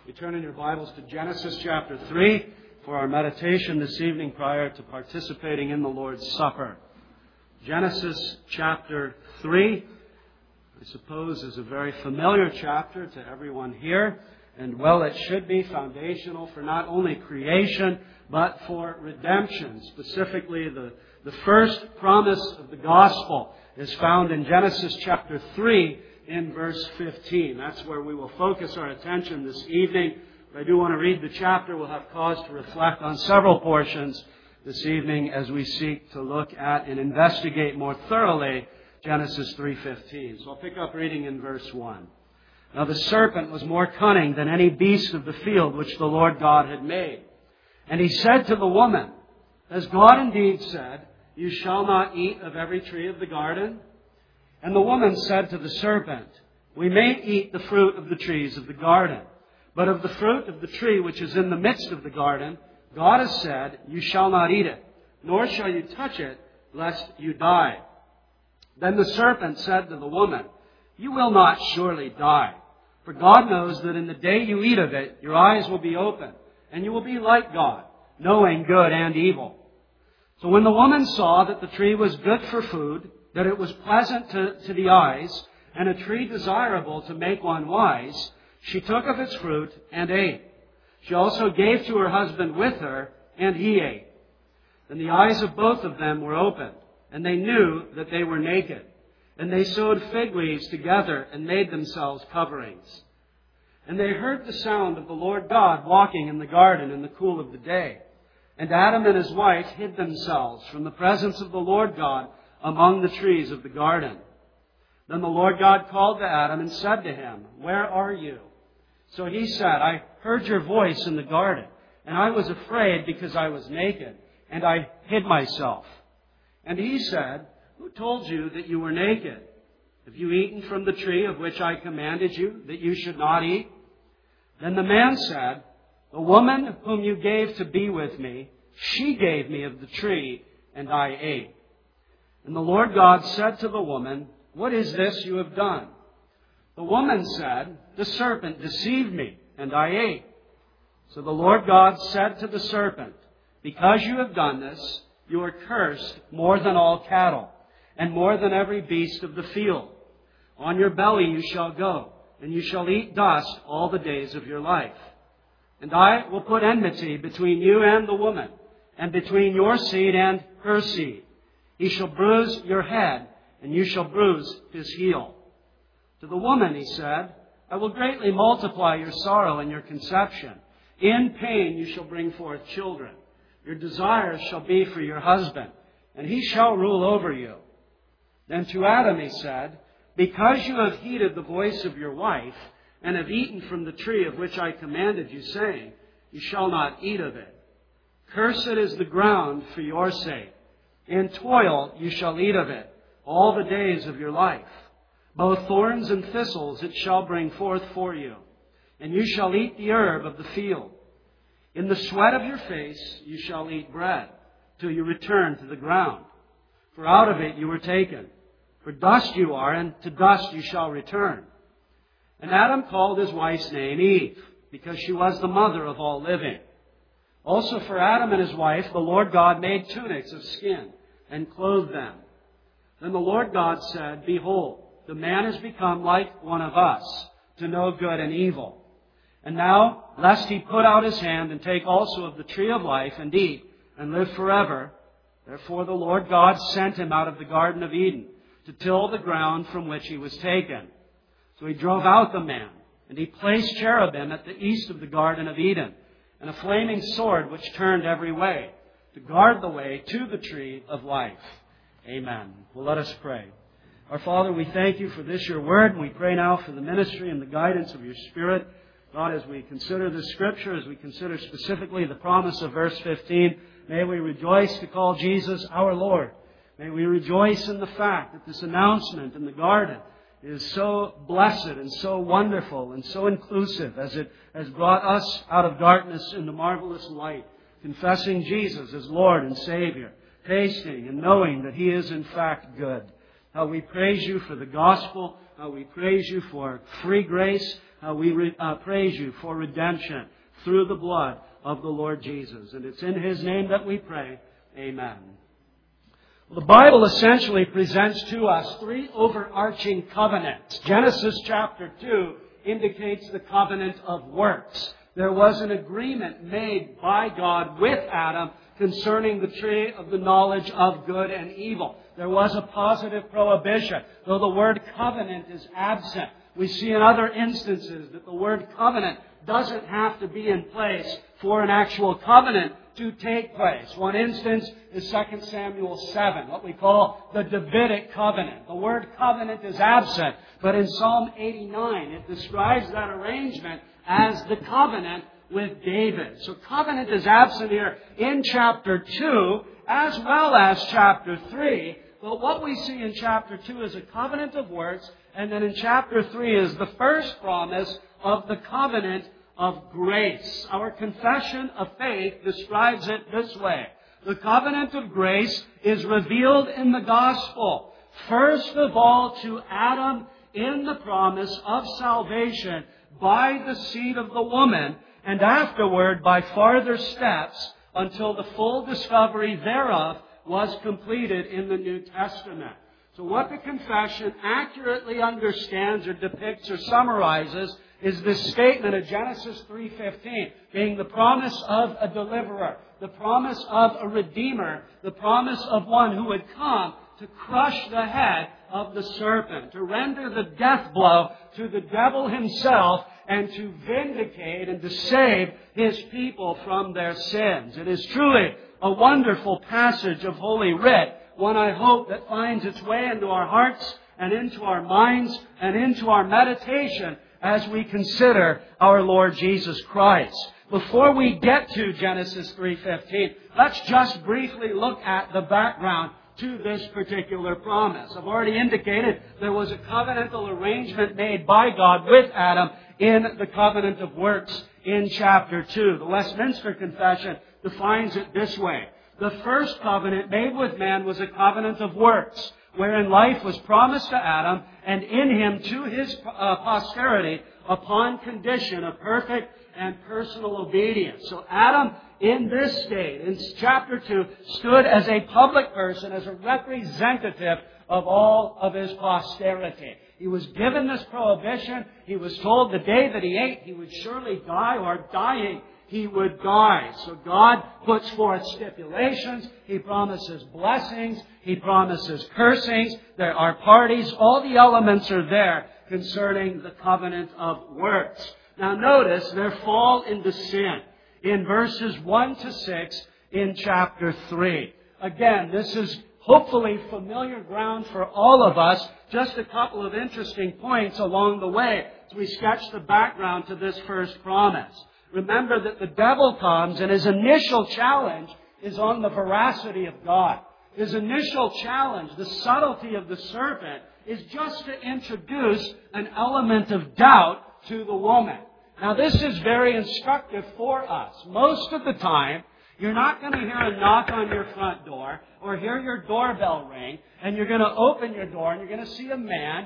You turn in your Bibles to Genesis chapter 3 for our meditation this evening prior to participating in the Lord's Supper. Genesis chapter 3, I suppose, is a very familiar chapter to everyone here. And well, it should be foundational for not only creation, but for redemption. Specifically, the first promise of the gospel is found in Genesis chapter 3 in verse 15. That's where we will focus our attention this evening. But I do want to read the chapter. We'll have cause to reflect on several portions this evening as we seek to look at and investigate more thoroughly Genesis 3:15. So I'll pick up reading in verse 1. Now the serpent was more cunning than any beast of the field which the Lord God had made. And he said to the woman, "Has God indeed said, 'You shall not eat of every tree of the garden'?" And the woman said to the serpent, "We may eat the fruit of the trees of the garden, but of the fruit of the tree which is in the midst of the garden, God has said, 'You shall not eat it, nor shall you touch it, lest you die.' Then the serpent said to the woman, 'You will not surely die, for God knows that in the day you eat of it, your eyes will be opened, and you will be like God, knowing good and evil.' So when the woman saw that the tree was good for food, that it was pleasant to the eyes, and a tree desirable to make one wise, she took of its fruit and ate. She also gave to her husband with her, and he ate. Then the eyes of both of them were opened, and they knew that they were naked. And they sewed fig leaves together and made themselves coverings. And they heard the sound of the Lord God walking in the garden in the cool of the day. And Adam and his wife hid themselves from the presence of the Lord God among the trees of the garden. Then the Lord God called to Adam and said to him, "Where are you?" So he said, "I heard your voice in the garden, and I was afraid because I was naked, and I hid myself." And he said, "Who told you that you were naked? Have you eaten from the tree of which I commanded you that you should not eat?" Then the man said, "The woman whom you gave to be with me, she gave me of the tree, and I ate." And the Lord God said to the woman, "What is this you have done?" The woman said, "The serpent deceived me, and I ate." So the Lord God said to the serpent, "Because you have done this, you are cursed more than all cattle, and more than every beast of the field. On your belly you shall go, and you shall eat dust all the days of your life. And I will put enmity between you and the woman, and between your seed and her seed. He shall bruise your head, and you shall bruise his heel." To the woman he said, "I will greatly multiply your sorrow and your conception. In pain you shall bring forth children. Your desires shall be for your husband, and he shall rule over you." Then to Adam he said, "Because you have heeded the voice of your wife, and have eaten from the tree of which I commanded you, saying, 'You shall not eat of it.' Cursed is the ground for your sake. In toil you shall eat of it all the days of your life. Both thorns and thistles it shall bring forth for you, and you shall eat the herb of the field. In the sweat of your face you shall eat bread, till you return to the ground. For out of it you were taken. For dust you are, and to dust you shall return." And Adam called his wife's name Eve, because she was the mother of all living. Also for Adam and his wife the Lord God made tunics of skin, and clothed them. Then the Lord God said, "Behold, the man has become like one of us, to know good and evil. And now, lest he put out his hand and take also of the tree of life and eat and live forever, therefore the Lord God sent him out of the Garden of Eden to till the ground from which he was taken. So he drove out the man, and he placed cherubim at the east of the Garden of Eden, and a flaming sword which turned every way, to guard the way to the tree of life." Amen. Well, let us pray. Our Father, we thank you for this, your word. We pray now for the ministry and the guidance of your Spirit. God, as we consider this Scripture, as we consider specifically the promise of verse 15, may we rejoice to call Jesus our Lord. May we rejoice in the fact that this announcement in the garden is so blessed and so wonderful and so inclusive as it has brought us out of darkness into marvelous light, confessing Jesus as Lord and Savior, tasting and knowing that He is in fact good. How we praise you for the gospel. How we praise you for free grace. We praise you for redemption through the blood of the Lord Jesus. And it's in His name that we pray. Amen. The Bible essentially presents to us three overarching covenants. Genesis chapter 2 indicates the covenant of works. There was an agreement made by God with Adam concerning the tree of the knowledge of good and evil. There was a positive prohibition, though the word covenant is absent. We see in other instances that the word covenant doesn't have to be in place for an actual covenant to take place. One instance is 2 Samuel 7, what we call the Davidic covenant. The word covenant is absent, but in Psalm 89 it describes that arrangement as the covenant with David. So covenant is absent here in chapter 2 as well as chapter 3. But what we see in chapter 2 is a covenant of works, and then in chapter 3 is the first promise of the covenant of grace. Our confession of faith describes it this way. The covenant of grace is revealed in the gospel. First of all to Adam in the promise of salvation by the seed of the woman, and afterward by farther steps until the full discovery thereof was completed in the New Testament. So what the confession accurately understands or depicts or summarizes is this statement of Genesis 3:15, being the promise of a deliverer, the promise of a redeemer, the promise of one who would come to crush the head of the serpent, to render the death blow to the devil himself, and to vindicate and to save His people from their sins. It is truly a wonderful passage of Holy Writ, one I hope that finds its way into our hearts and into our minds and into our meditation as we consider our Lord Jesus Christ. Before we get to Genesis 3:15, let's just briefly look at the background to this particular promise. I've already indicated there was a covenantal arrangement made by God with Adam in the covenant of works in chapter 2. The Westminster Confession defines it this way. The first covenant made with man was a covenant of works, wherein life was promised to Adam and in him to his posterity upon condition of perfect and personal obedience. So Adam, in this state, in chapter 2, stood as a public person, as a representative of all of his posterity. He was given this prohibition. He was told the day that he ate, he would surely die, or dying, he would die. So God puts forth stipulations. He promises blessings. He promises cursings. There are parties. All the elements are there concerning the covenant of works. Now notice their fall into sin in verses 1 to 6 in chapter 3. Again, this is hopefully familiar ground for all of us. Just a couple of interesting points along the way as we sketch the background to this first promise. Remember that the devil comes and his initial challenge is on the veracity of God. His initial challenge, the subtlety of the serpent, is just to introduce an element of doubt to the woman. Now this is very instructive for us. Most of the time, you're not going to hear a knock on your front door or hear your doorbell ring, and you're going to open your door and you're going to see a man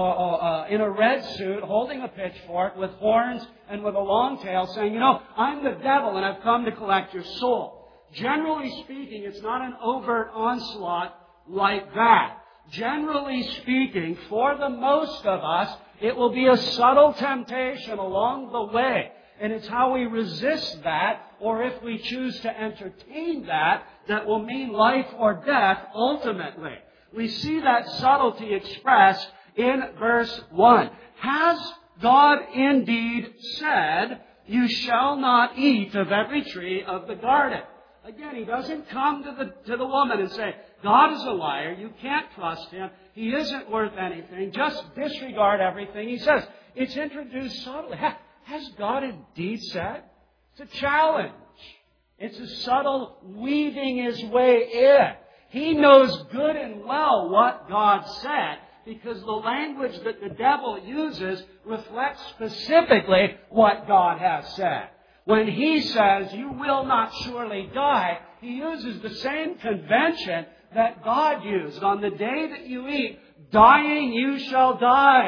in a red suit holding a pitchfork with horns and with a long tail saying, I'm the devil and I've come to collect your soul. Generally speaking, it's not an overt onslaught like that. Generally speaking, for the most of us, it will be a subtle temptation along the way. And it's how we resist that, or if we choose to entertain that, that will mean life or death ultimately. We see that subtlety expressed in verse 1. Has God indeed said, you shall not eat of every tree of the garden? Again, He doesn't come to the woman and say, God is a liar, you can't trust Him, He isn't worth anything, just disregard everything He says. It's introduced subtly. Has God indeed said? It's a challenge. It's a subtle weaving His way in. He knows good and well what God said, because the language that the devil uses reflects specifically what God has said. When he says, you will not surely die, he uses the same convention that God used. On the day that you eat, dying you shall die.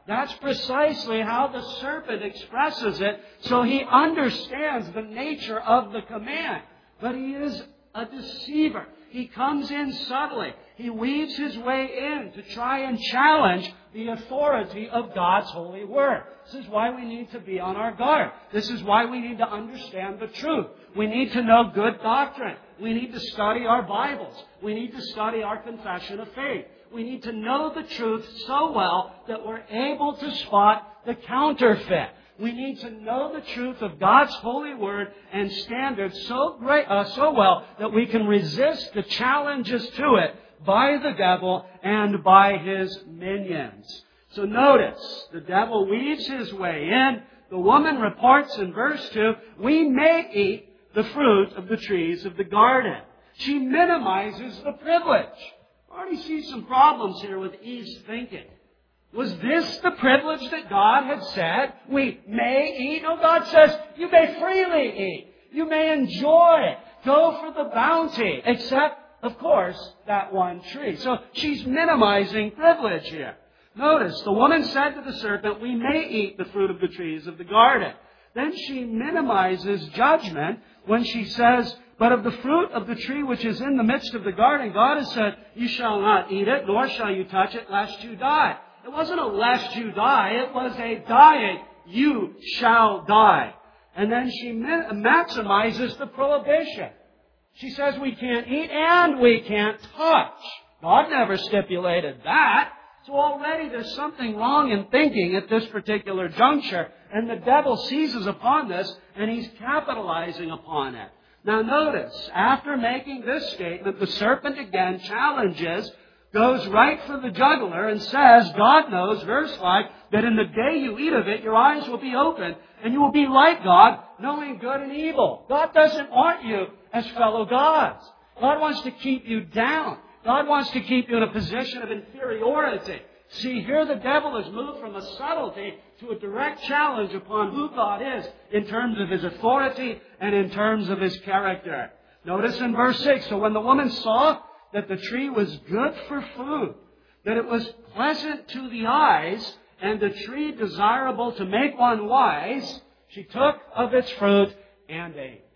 That's precisely how the serpent expresses it, so he understands the nature of the command. But he is a deceiver. He comes in subtly. He weaves his way in to try and challenge the authority of God's holy word. This is why we need to be on our guard. This is why we need to understand the truth. We need to know good doctrine. We need to study our Bibles. We need to study our confession of faith. We need to know the truth so well that we're able to spot the counterfeit. We need to know the truth of God's holy word and standards so well that we can resist the challenges to it by the devil and by his minions. So notice, the devil weaves his way in. The woman reports in verse 2, we may eat the fruit of the trees of the garden. She minimizes the privilege. I already see some problems here with Eve's thinking. Was this the privilege that God had said we may eat? No, God says you may freely eat. You may enjoy it. Go for the bounty. Except, of course, that one tree. So she's minimizing privilege here. Notice, the woman said to the serpent, we may eat the fruit of the trees of the garden. Then she minimizes judgment when she says, but of the fruit of the tree which is in the midst of the garden, God has said, you shall not eat it, nor shall you touch it, lest you die. It wasn't a lest you die, it was a dying, you shall die. And then she maximizes the prohibition. She says we can't eat and we can't touch. God never stipulated that. So already there's something wrong in thinking at this particular juncture. And the devil seizes upon this and he's capitalizing upon it. Now notice, after making this statement, the serpent again challenges, goes right for the jugular and says, God knows, verse 5, that in the day you eat of it, your eyes will be opened and you will be like God, knowing good and evil. God doesn't want you as fellow gods. God wants to keep you down. God wants to keep you in a position of inferiority. See, here the devil has moved from a subtlety to a direct challenge upon who God is in terms of His authority and in terms of His character. Notice in verse 6, so when the woman saw that the tree was good for food, that it was pleasant to the eyes, and the tree desirable to make one wise, she took of its fruit and ate.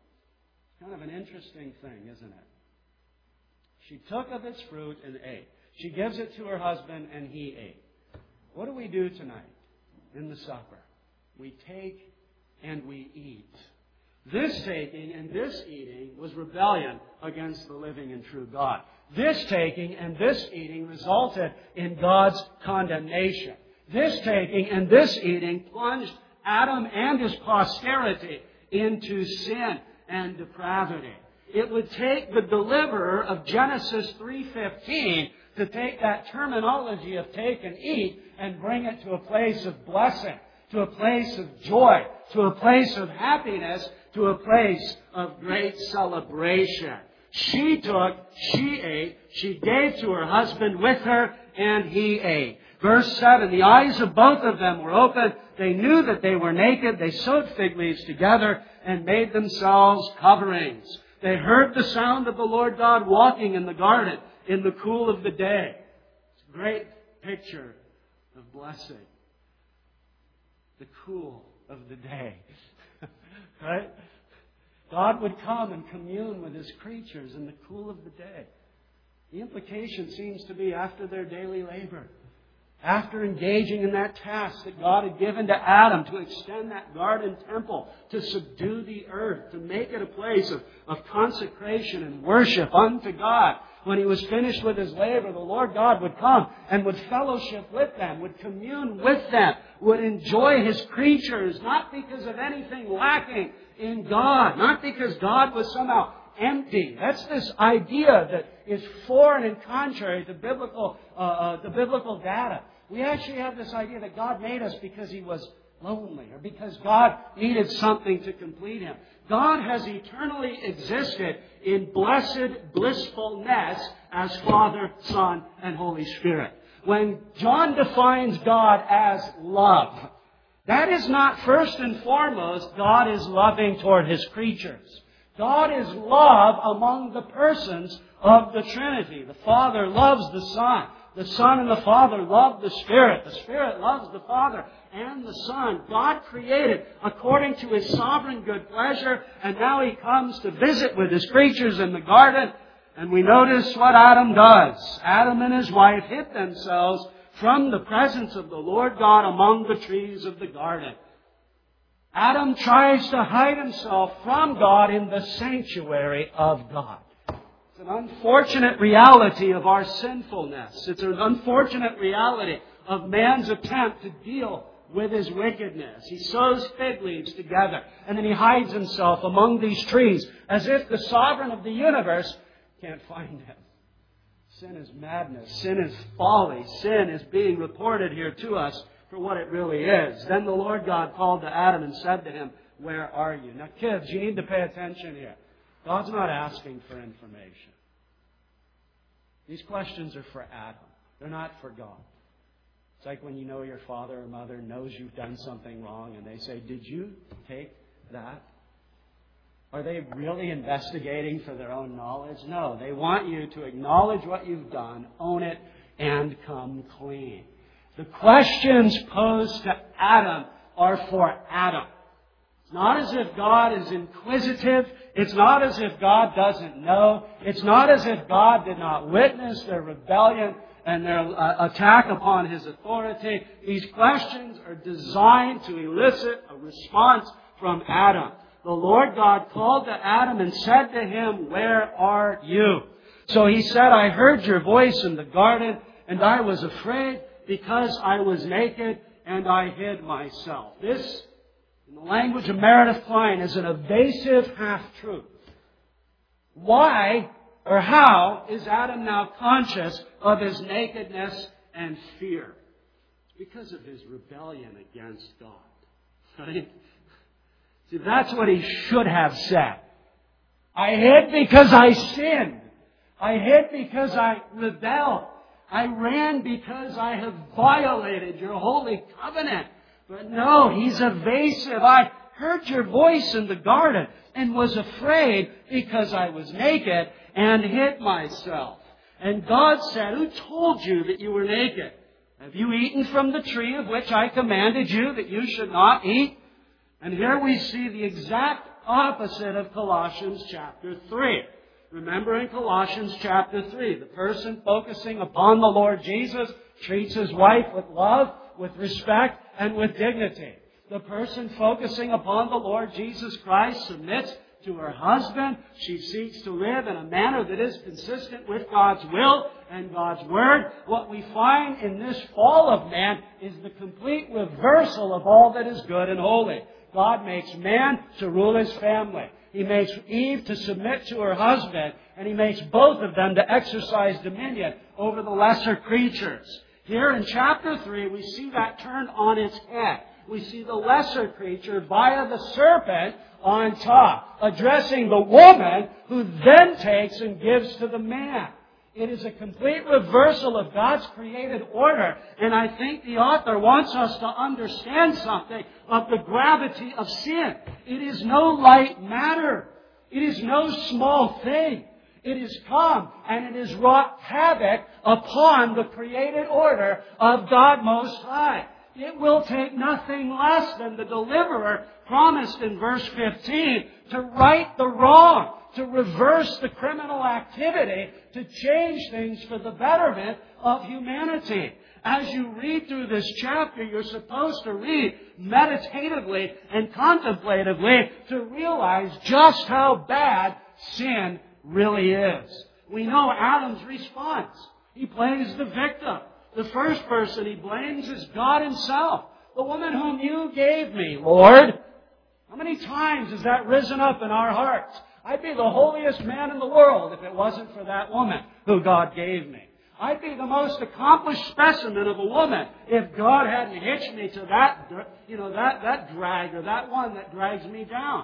Kind of an interesting thing, isn't it? She took of its fruit and ate. She gives it to her husband and he ate. What do we do tonight in the supper? We take and we eat. This taking and this eating was rebellion against the living and true God. This taking and this eating resulted in God's condemnation. This taking and this eating plunged Adam and his posterity into sin and depravity. It would take the deliverer of Genesis 3:15 to take that terminology of take and eat and bring it to a place of blessing, to a place of joy, to a place of happiness, to a place of great celebration. She took, she ate, she gave to her husband with her, and he ate. Verse 7, the eyes of both of them were open. They knew that they were naked. They sewed fig leaves together and made themselves coverings. They heard the sound of the Lord God walking in the garden in the cool of the day. It's a great picture of blessing. The cool of the day. Right? God would come and commune with His creatures in the cool of the day. The implication seems to be after their daily labor, after engaging in that task that God had given to Adam to extend that garden temple, to subdue the earth, to make it a place of consecration and worship unto God. When He was finished with His labor, the Lord God would come and would fellowship with them, would commune with them, would enjoy His creatures, not because of anything lacking in God, not because God was somehow empty. That's this idea that is foreign and contrary to biblical data. We actually have this idea that God made us because He was lonely or because God needed something to complete Him. God has eternally existed in blessed blissfulness as Father, Son, and Holy Spirit. When John defines God as love, that is not first and foremost God is loving toward His creatures. God is love among the persons of the Trinity. The Father loves the Son. The Son and the Father love the Spirit. The Spirit loves the Father and the Son. God created according to His sovereign good pleasure, and now He comes to visit with His creatures in the garden. And we notice what Adam does. Adam and his wife hid themselves from the presence of the Lord God among the trees of the garden. Adam tries to hide himself from God in the sanctuary of God. It's an unfortunate reality of our sinfulness. It's an unfortunate reality of man's attempt to deal with his wickedness. He sews fig leaves together, and then he hides himself among these trees as if the sovereign of the universe can't find him. Sin is madness. Sin is folly. Sin is being reported here to us for what it really is. Then the Lord God called to Adam and said to him, "Where are you?" Now, kids, you need to pay attention here. God's not asking for information. These questions are for Adam. They're not for God. It's like when you know your father or mother knows you've done something wrong and they say, "Did you take that?" Are they really investigating for their own knowledge? No, they want you to acknowledge what you've done, own it, and come clean. The questions posed to Adam are for Adam. It's not as if God is inquisitive. It's not as if God doesn't know. It's not as if God did not witness their rebellion and their attack upon His authority. These questions are designed to elicit a response from Adam. The Lord God called to Adam and said to him, "Where are you?" So he said, "I heard your voice in the garden, and I was afraid because I was naked, and I hid myself." This, in the language of Meredith Kline, is an evasive half-truth. Why or how is Adam now conscious of his nakedness and fear? It's because of his rebellion against God. Right? See, that's what he should have said. I hid because I sinned. I hid because I rebelled. I ran because I have violated your holy covenant. But no, he's evasive. I heard your voice in the garden and was afraid because I was naked and hid myself. And God said, "Who told you that you were naked? Have you eaten from the tree of which I commanded you that you should not eat?" And here we see the exact opposite of Colossians chapter 3. Remember in Colossians chapter 3, the person focusing upon the Lord Jesus treats his wife with love, with respect, and with dignity. The person focusing upon the Lord Jesus Christ submits to her husband. She seeks to live in a manner that is consistent with God's will and God's Word. What we find in this fall of man is the complete reversal of all that is good and holy. God makes man to rule his family. He makes Eve to submit to her husband, and He makes both of them to exercise dominion over the lesser creatures. Here in chapter 3, we see that turned on its head. We see the lesser creature via the serpent on top, addressing the woman who then takes and gives to the man. It is a complete reversal of God's created order. And I think the author wants us to understand something of the gravity of sin. It is no light matter. It is no small thing. It has come and it has wrought havoc upon the created order of God Most High. It will take nothing less than the deliverer promised in verse 15 to right the wrong, to reverse the criminal activity, to change things for the betterment of humanity. As you read through this chapter, you're supposed to read meditatively and contemplatively to realize just how bad sin really is. We know Adam's response. He plays the victim. The first person he blames is God Himself. The woman whom you gave me, Lord. How many times has that risen up in our hearts? I'd be the holiest man in the world if it wasn't for that woman who God gave me. I'd be the most accomplished specimen of a woman if God hadn't hitched me to that drag or that one that drags me down.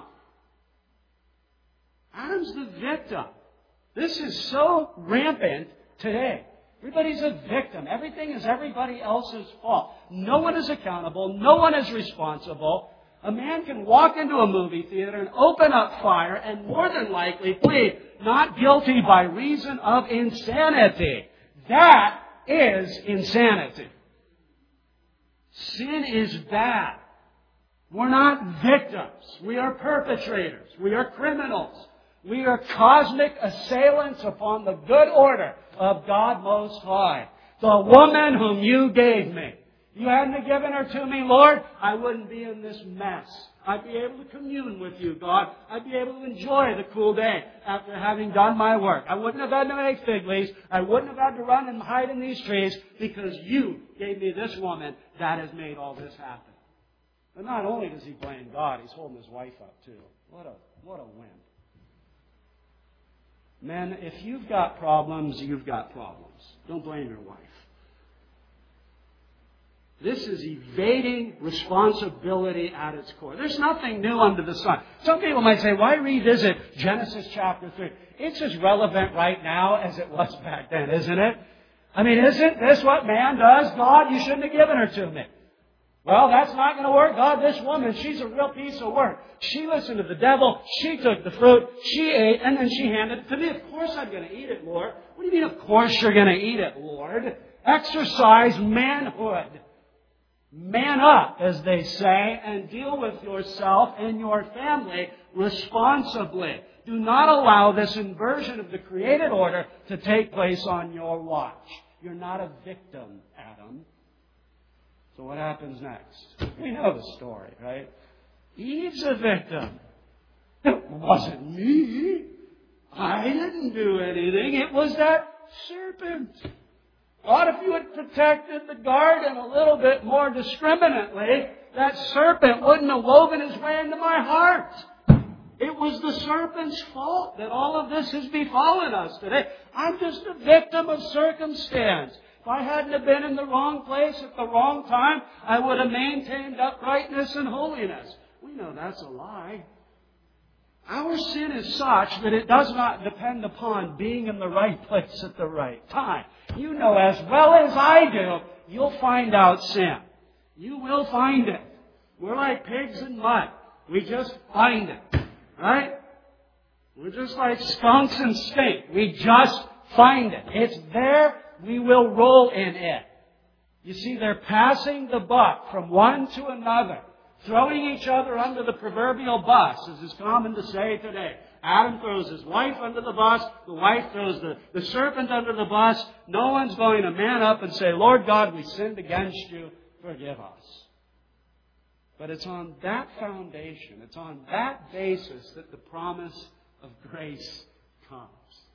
Adam's the victim. This is so rampant today. Everybody's a victim. Everything is everybody else's fault. No one is accountable. No one is responsible. A man can walk into a movie theater and open up fire and more than likely plead not guilty by reason of insanity. That is insanity. Sin is bad. We're not victims. We are perpetrators. We are criminals. We are cosmic assailants upon the good order of God Most High. The woman whom you gave me. If you hadn't given her to me, Lord, I wouldn't be in this mess. I'd be able to commune with you, God. I'd be able to enjoy the cool day after having done my work. I wouldn't have had to make fig leaves. I wouldn't have had to run and hide in these trees because you gave me this woman that has made all this happen. But not only does he blame God, he's holding his wife up too. What a wimp. Men, if you've got problems, you've got problems. Don't blame your wife. This is evading responsibility at its core. There's nothing new under the sun. Some people might say, why revisit Genesis chapter 3? It's as relevant right now as it was back then, isn't it? I mean, isn't this what man does? God, you shouldn't have given her to me. Well, that's not going to work. God, this woman, she's a real piece of work. She listened to the devil. She took the fruit. She ate, and then she handed it to me. Of course I'm going to eat it, Lord. What do you mean, of course you're going to eat it, Lord? Exercise manhood. Man up, as they say, and deal with yourself and your family responsibly. Do not allow this inversion of the created order to take place on your watch. You're not a victim, Adam. So what happens next? We know the story, right? Eve's a victim. It wasn't me. I didn't do anything. It was that serpent. God, if you had protected the garden a little bit more discriminately, that serpent wouldn't have woven his way into my heart. It was the serpent's fault that all of this has befallen us today. I'm just a victim of circumstance. If I hadn't have been in the wrong place at the wrong time, I would have maintained uprightness and holiness. We know that's a lie. Our sin is such that it does not depend upon being in the right place at the right time. You know as well as I do, you'll find out sin. You will find it. We're like pigs in mud. We just find it. Right? We're just like skunks and stink. We just find it. It's there. We will roll in it. You see, they're passing the buck from one to another, throwing each other under the proverbial bus, as is common to say today. Adam throws his wife under the bus. The wife throws the serpent under the bus. No one's going to man up and say, Lord God, we sinned against you. Forgive us. But it's on that foundation, it's on that basis that the promise of grace comes.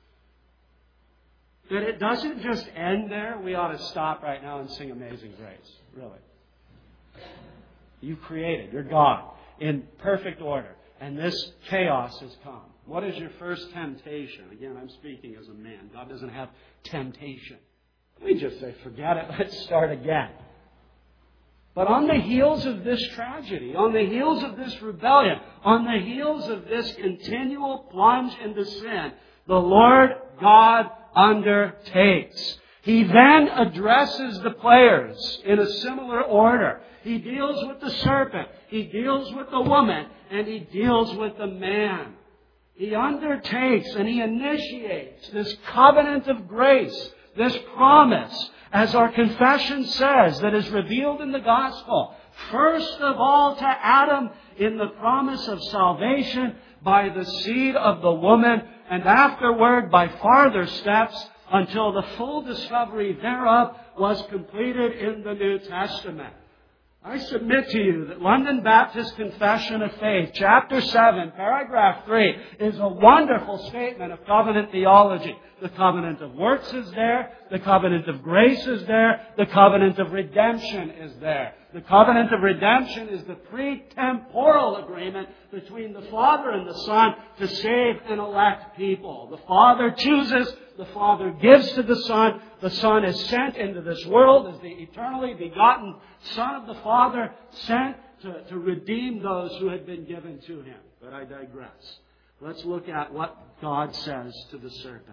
That it doesn't just end there. We ought to stop right now and sing Amazing Grace. Really. You created, you're God, in perfect order. And this chaos has come. What is your first temptation? Again, I'm speaking as a man. God doesn't have temptation. We just say, forget it, let's start again. But on the heels of this tragedy, on the heels of this rebellion, on the heels of this continual plunge into sin, the Lord God undertakes. He then addresses the players in a similar order. He deals with the serpent, he deals with the woman, and he deals with the man. He undertakes and he initiates this covenant of grace, this promise, as our confession says, that is revealed in the gospel. First of all to Adam in the promise of salvation by the seed of the woman, and afterward by farther steps until the full discovery thereof was completed in the New Testament. I submit to you that London Baptist Confession of Faith, chapter 7, paragraph 3, is a wonderful statement of covenant theology. The covenant of works is there. The covenant of grace is there. The covenant of redemption is there. The covenant of redemption is the pre-temporal agreement between the Father and the Son to save and elect people. The Father chooses. The Father gives to the Son. The Son is sent into this world as the eternally begotten Son of the Father, sent to redeem those who had been given to Him. But I digress. Let's look at what God says to the serpent.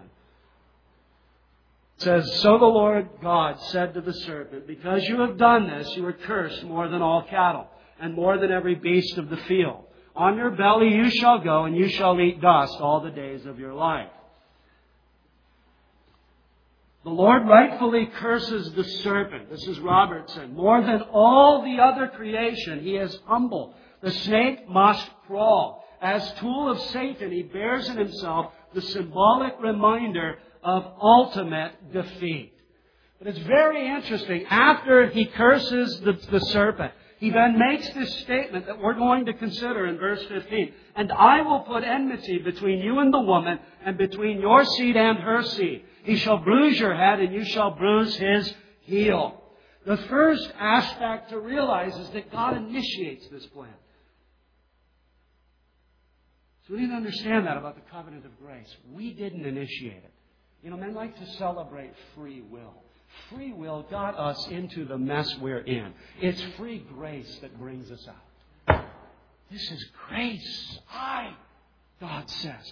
It says, So the Lord God said to the serpent, Because you have done this, you are cursed more than all cattle, and more than every beast of the field. On your belly you shall go, and you shall eat dust all the days of your life. The Lord rightfully curses the serpent. This is Robertson. More than all the other creation, He is humble. The snake must crawl. As tool of Satan, he bears in himself the symbolic reminder of ultimate defeat. But it's very interesting. After he curses the serpent, he then makes this statement that we're going to consider in verse 15. And I will put enmity between you and the woman, and between your seed and her seed. He shall bruise your head, and you shall bruise his heel. The first aspect to realize is that God initiates this plan. So we need to understand that about the covenant of grace. We didn't initiate it. You know, men like to celebrate free will. Free will got us into the mess we're in. It's free grace that brings us out. This is grace. God says,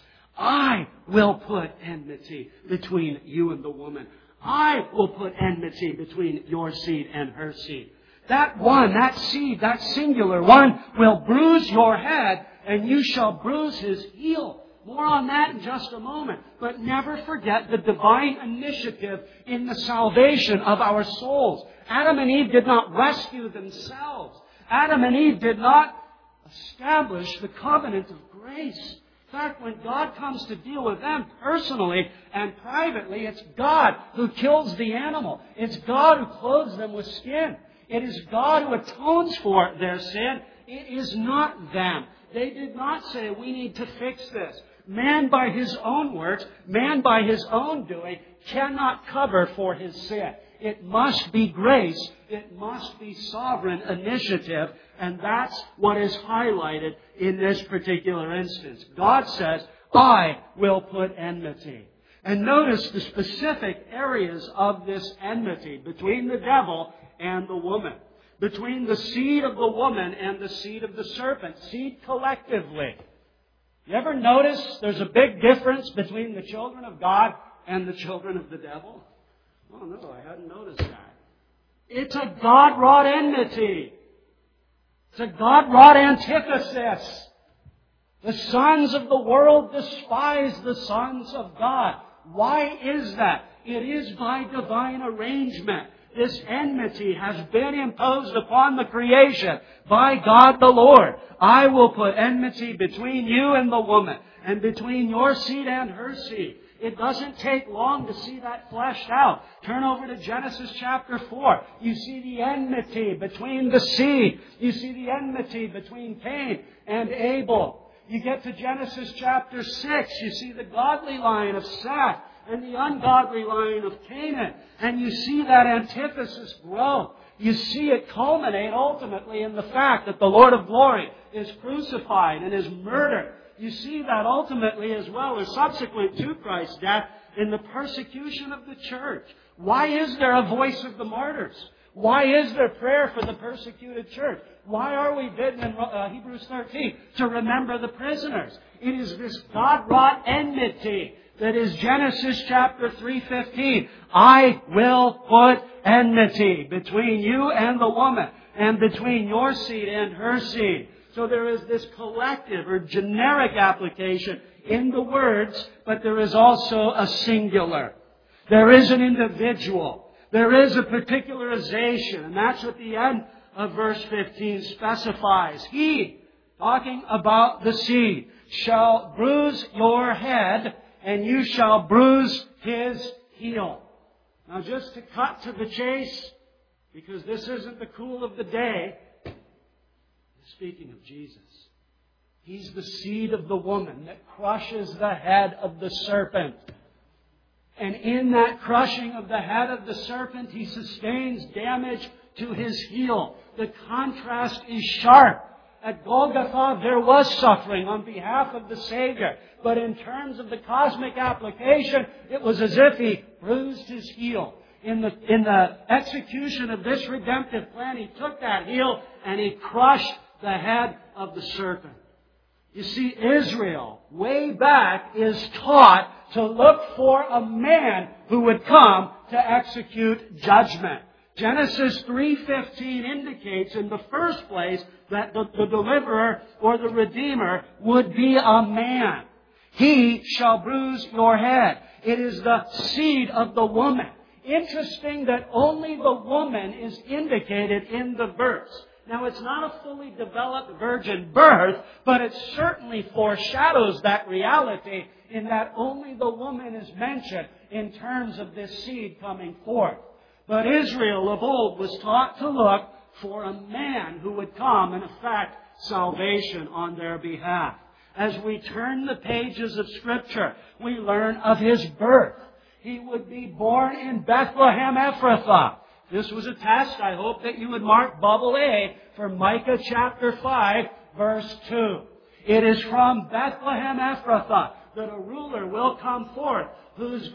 I will put enmity between you and the woman. I will put enmity between your seed and her seed. That one, that seed, that singular one will bruise your head, and you shall bruise his heel. More on that in just a moment. But never forget the divine initiative in the salvation of our souls. Adam and Eve did not rescue themselves. Adam and Eve did not establish the covenant of grace. In fact, when God comes to deal with them personally and privately, it's God who kills the animal. It's God who clothes them with skin. It is God who atones for their sin. It is not them. They did not say, we need to fix this. Man by his own works, man by his own doing, cannot cover for his sin. It must be grace. It must be sovereign initiative. And that's what is highlighted in this particular instance. God says, I will put enmity. And notice the specific areas of this enmity between the devil and the woman. Between the seed of the woman and the seed of the serpent. Seed collectively. You ever notice there's a big difference between the children of God and the children of the devil? Oh no, I hadn't noticed that. It's a God-wrought enmity. It's a God-wrought antithesis. The sons of the world despise the sons of God. Why is that? It is by divine arrangement. This enmity has been imposed upon the creation by God the Lord. I will put enmity between you and the woman, and between your seed and her seed. It doesn't take long to see that fleshed out. Turn over to Genesis chapter 4. You see the enmity between the seed. You see the enmity between Cain and Abel. You get to Genesis chapter 6. You see the godly line of Seth and the ungodly line of Canaan. And you see that antithesis grow. You see it culminate ultimately in the fact that the Lord of glory is crucified and is murdered. You see that ultimately as well, or subsequent to Christ's death, in the persecution of the church. Why is there a voice of the martyrs? Why is there prayer for the persecuted church? Why are we bidden in Hebrews 13 to remember the prisoners? It is this God-wrought enmity that is Genesis chapter 3:15. I will put enmity between you and the woman, and between your seed and her seed. So there is this collective or generic application in the words, but there is also a singular. There is an individual. There is a particularization, and that's what the end of verse 15 specifies. He, talking about the seed, shall bruise your head, and you shall bruise his heel. Now just to cut to the chase, because this isn't the cool of the day, speaking of Jesus. He's the seed of the woman that crushes the head of the serpent. And in that crushing of the head of the serpent, he sustains damage to his heel. The contrast is sharp. At Golgotha, there was suffering on behalf of the Savior. But in terms of the cosmic application, it was as if he bruised his heel. In the execution of this redemptive plan, he took that heel and he crushed the head of the serpent. You see, Israel, way back, is taught to look for a man who would come to execute judgment. Genesis 3:15 indicates in the first place that the deliverer or the redeemer would be a man. He shall bruise your head. It is the seed of the woman. Interesting that only the woman is indicated in the verse. Now, it's not a fully developed virgin birth, but it certainly foreshadows that reality in that only the woman is mentioned in terms of this seed coming forth. But Israel of old was taught to look for a man who would come and effect salvation on their behalf. As we turn the pages of Scripture, we learn of His birth. He would be born in Bethlehem Ephrathah. This was a test. I hope that you would mark bubble A for Micah chapter 5, verse 2. It is from Bethlehem Ephrathah that a ruler will come forth whose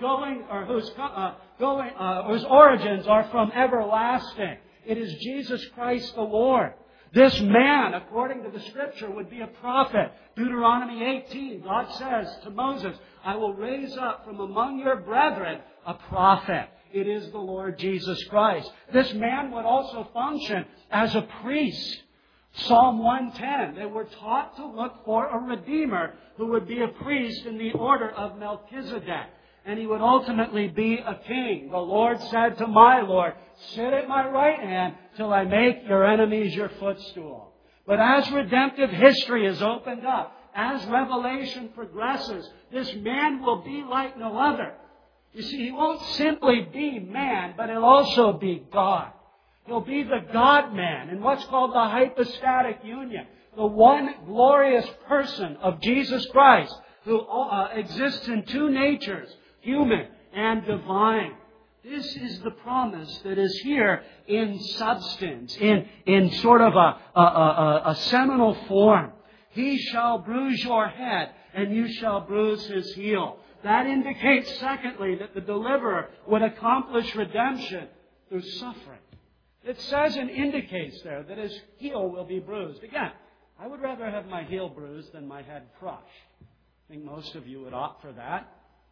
origins are from everlasting. It is Jesus Christ the Lord. This man, according to the Scripture, would be a prophet. Deuteronomy 18, God says to Moses, I will raise up from among your brethren a prophet. It is the Lord Jesus Christ. This man would also function as a priest. Psalm 110, they were taught to look for a Redeemer who would be a priest in the order of Melchizedek. And he would ultimately be a king. The Lord said to my Lord, sit at my right hand till I make your enemies your footstool. But as redemptive history is opened up, as Revelation progresses, this man will be like no other. You see, he won't simply be man, but he'll also be God. He'll be the God-man in what's called the hypostatic union, the one glorious person of Jesus Christ who exists in two natures, human and divine. This is the promise that is here in substance, in sort of a seminal form. He shall bruise your head, and you shall bruise his heel. That indicates, secondly, that the deliverer would accomplish redemption through suffering. It says and indicates there that his heel will be bruised. Again, I would rather have my heel bruised than my head crushed. I think most of you would opt for that.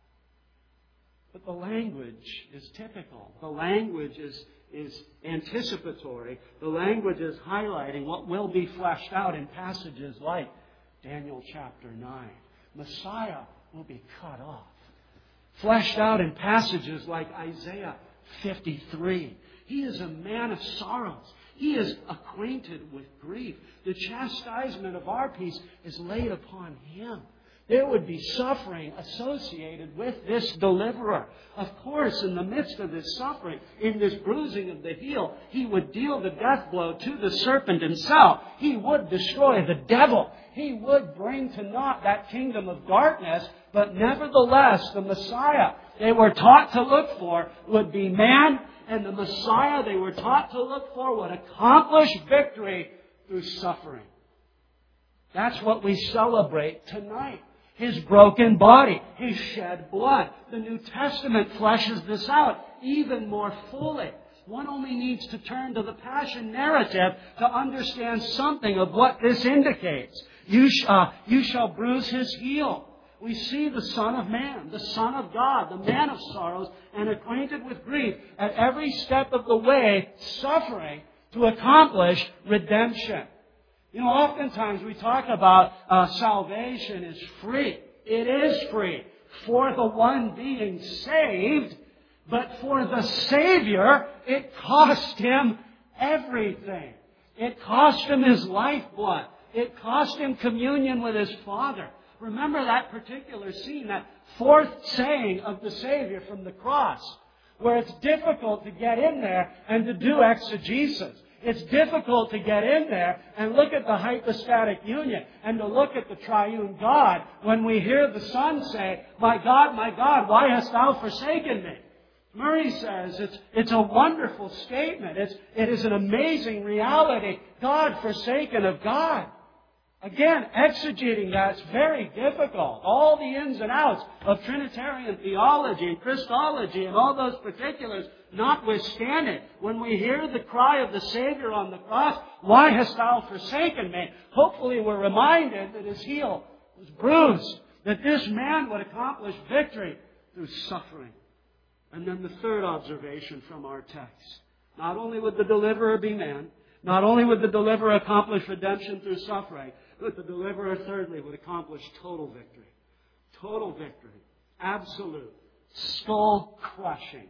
But the language is typical. The language is anticipatory. The language is highlighting what will be fleshed out in passages like Daniel chapter 9. Messiah will be cut off. Fleshed out in passages like Isaiah 53. He is a man of sorrows. He is acquainted with grief. The chastisement of our peace is laid upon Him. There would be suffering associated with this deliverer. Of course, in the midst of this suffering, in this bruising of the heel, He would deal the death blow to the serpent himself. He would destroy the devil. He would bring to naught that kingdom of darkness. But nevertheless, the Messiah they were taught to look for would be man, and the Messiah they were taught to look for would accomplish victory through suffering. That's what we celebrate tonight. His broken body, His shed blood. The New Testament fleshes this out even more fully. One only needs to turn to the Passion narrative to understand something of what this indicates. You shall bruise his heel. We see the Son of Man, the Son of God, the man of sorrows, and acquainted with grief, at every step of the way, suffering to accomplish redemption. You know, oftentimes we talk about salvation is free. It is free for the one being saved, but for the Savior, it cost Him everything. It cost Him His lifeblood. It cost Him communion with His Father. Remember that particular scene, that fourth saying of the Savior from the cross, where it's difficult to get in there and to do exegesis. It's difficult to get in there and look at the hypostatic union and to look at the triune God when we hear the Son say, my God, why hast thou forsaken me? Murray says it's a wonderful statement. It is an amazing reality. God forsaken of God. Again, exegeting that's very difficult. All the ins and outs of Trinitarian theology and Christology and all those particulars notwithstanding, when we hear the cry of the Savior on the cross, why hast thou forsaken me? Hopefully we're reminded that His heel was bruised, that this man would accomplish victory through suffering. And then the third observation from our text. Not only would the deliverer be man, not only would the deliverer accomplish redemption through suffering, but the deliverer, thirdly, would accomplish total victory. Total victory. Absolute. Skull-crushing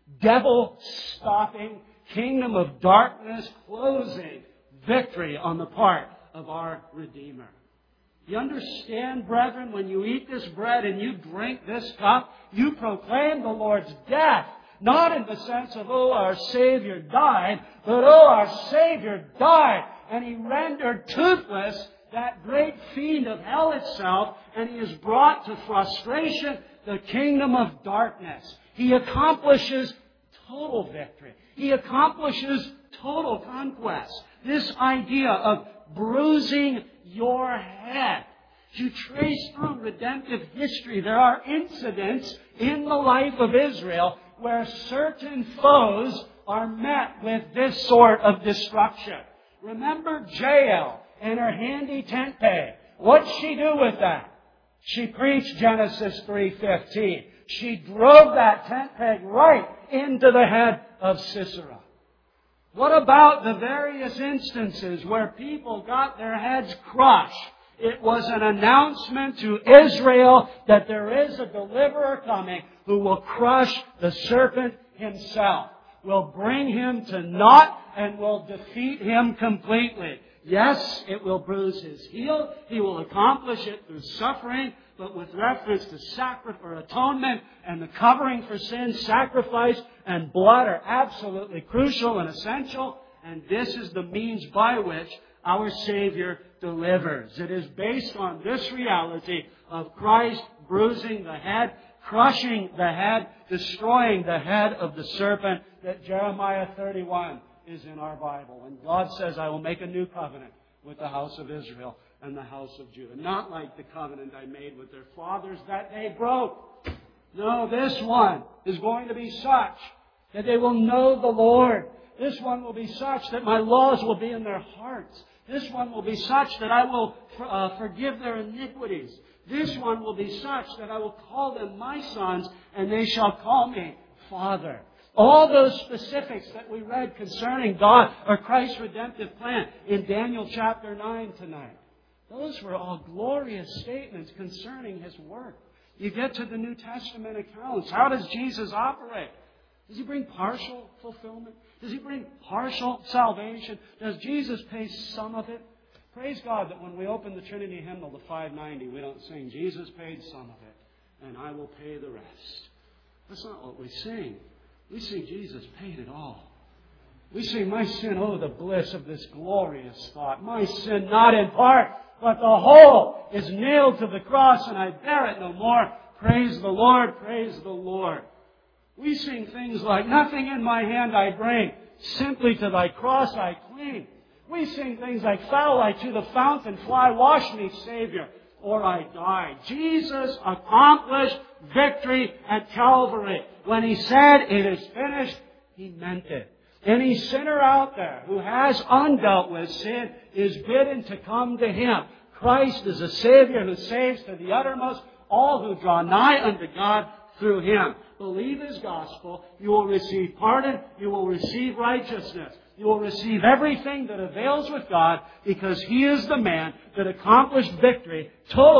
devil-stopping, kingdom of darkness closing victory on the part of our Redeemer. You understand, brethren, when you eat this bread and you drink this cup, you proclaim the Lord's death. Not in the sense of, oh, our Savior died, but, oh, our Savior died. And He rendered toothless that great fiend of hell itself, and He has brought to frustration the kingdom of darkness. He accomplishes total victory. He accomplishes total conquest. This idea of bruising your head. As you trace through redemptive history, there are incidents in the life of Israel where certain foes are met with this sort of destruction. Remember Jael and her handy tent peg. What'd she do with that? She preached Genesis 3:15. She drove that tent peg right into the head of Sisera. What about the various instances where people got their heads crushed? It was an announcement to Israel that there is a deliverer coming who will crush the serpent himself, will bring him to naught, and will defeat him completely. Yes, it will bruise his heel. He will accomplish it through suffering, but with reference to sacrifice or atonement and the covering for sin, sacrifice and blood are absolutely crucial and essential. And this is the means by which our Savior delivers. It is based on this reality of Christ bruising the head, crushing the head, destroying the head of the serpent, that Jeremiah 31 is in our Bible. And God says, I will make a new covenant with the house of Israel and the house of Judah. Not like the covenant I made with their fathers that they broke. No, this one is going to be such that they will know the Lord. This one will be such that my laws will be in their hearts. This one will be such that I will forgive their iniquities. This one will be such that I will call them my sons, and they shall call me Father. All those specifics that we read concerning God or Christ's redemptive plan in Daniel chapter 9 tonight, those were all glorious statements concerning His work. You get to the New Testament accounts. How does Jesus operate? Does He bring partial fulfillment? Does He bring partial salvation? Does Jesus pay some of it? Praise God that when we open the Trinity hymnal, the 590, we don't sing, Jesus paid some of it, and I will pay the rest. That's not what we sing. We sing, Jesus paid it all. We sing, my sin, oh, the bliss of this glorious thought. My sin, not in part, but the whole, is nailed to the cross, and I bear it no more. Praise the Lord, praise the Lord. We sing things like, nothing in my hand I bring, simply to thy cross I cling. We sing things like, foul I to the fountain fly, wash me, Savior, or I die. Jesus accomplished victory at Calvary. When He said, it is finished, He meant it. Any sinner out there who has undealt with sin is bidden to come to Him. Christ is a Savior who saves to the uttermost all who draw nigh unto God through Him. Believe His gospel. You will receive pardon. You will receive righteousness. You will receive everything that avails with God, because He is the man that accomplished victory,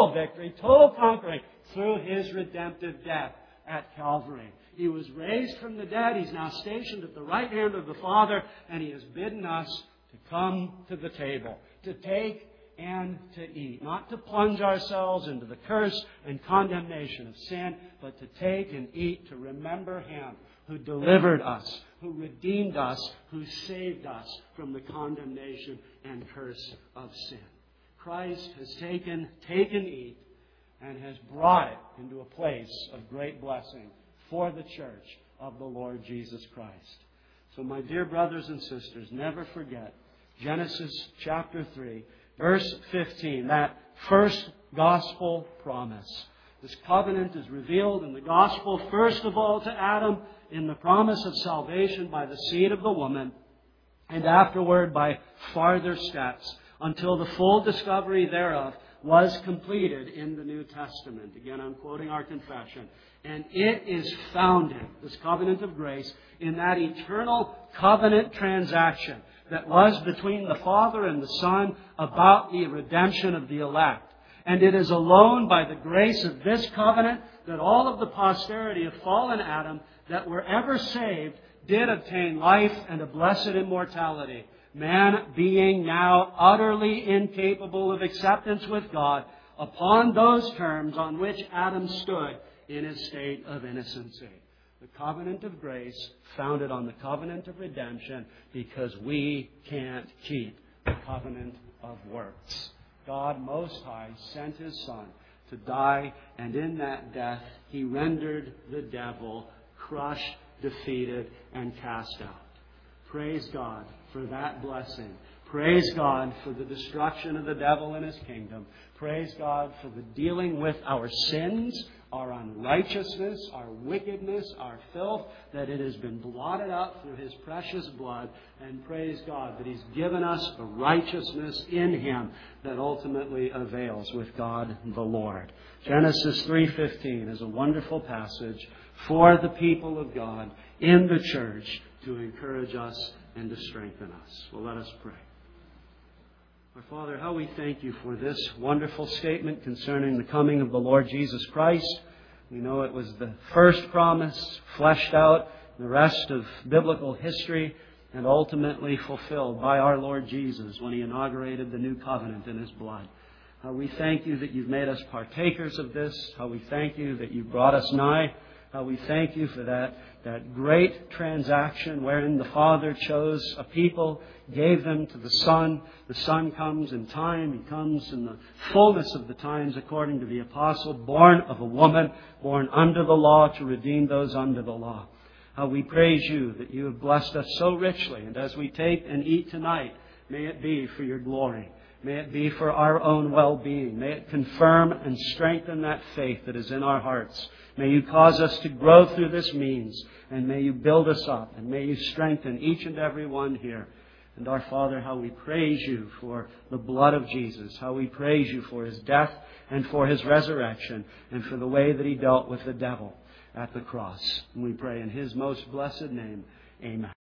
total conquering through His redemptive death at Calvary. He was raised from the dead. He's now stationed at the right hand of the Father, and He has bidden us to come to the table, to take and to eat. Not to plunge ourselves into the curse and condemnation of sin, but to take and eat, to remember Him who delivered us, who redeemed us, who saved us from the condemnation and curse of sin. Christ has taken, eat, and has brought it into a place of great blessing for the church of the Lord Jesus Christ. So my dear brothers and sisters, never forget Genesis chapter 3, verse 15, that first gospel promise. This covenant is revealed in the gospel, first of all to Adam, in the promise of salvation by the seed of the woman, and afterward by farther steps, until the full discovery thereof was completed in the New Testament. Again, I'm quoting our confession. And it is founded, this covenant of grace, in that eternal covenant transaction that was between the Father and the Son about the redemption of the elect. And it is alone by the grace of this covenant that all of the posterity of fallen Adam that were ever saved did obtain life and a blessed immortality. Man being now utterly incapable of acceptance with God upon those terms on which Adam stood in his state of innocency. The covenant of grace founded on the covenant of redemption, because we can't keep the covenant of works. God Most High sent His Son to die, and in that death He rendered the devil crushed, defeated, and cast out. Praise God for that blessing. Praise God for the destruction of the devil and his kingdom. Praise God for the dealing with our sins, our unrighteousness, our wickedness, our filth, that it has been blotted out through His precious blood. And praise God that He's given us a righteousness in Him that ultimately avails with God the Lord. Genesis 3:15 is a wonderful passage for the people of God in the church to encourage us and to strengthen us. Well, let us pray. Our Father, how we thank You for this wonderful statement concerning the coming of the Lord Jesus Christ. We know it was the first promise fleshed out in the rest of biblical history and ultimately fulfilled by our Lord Jesus when He inaugurated the new covenant in His blood. How we thank You that You've made us partakers of this. How we thank You that You've brought us nigh. How we thank You for that great transaction wherein the Father chose a people, gave them to the Son. The Son comes in time. He comes in the fullness of the times, according to the Apostle, born of a woman, born under the law to redeem those under the law. How we praise You that You have blessed us so richly. And as we take and eat tonight, may it be for Your glory. May it be for our own well-being. May it confirm and strengthen that faith that is in our hearts. May You cause us to grow through this means, and may You build us up, and may You strengthen each and every one here. And our Father, how we praise You for the blood of Jesus, how we praise You for His death and for His resurrection, and for the way that He dealt with the devil at the cross. And we pray in His most blessed name, amen.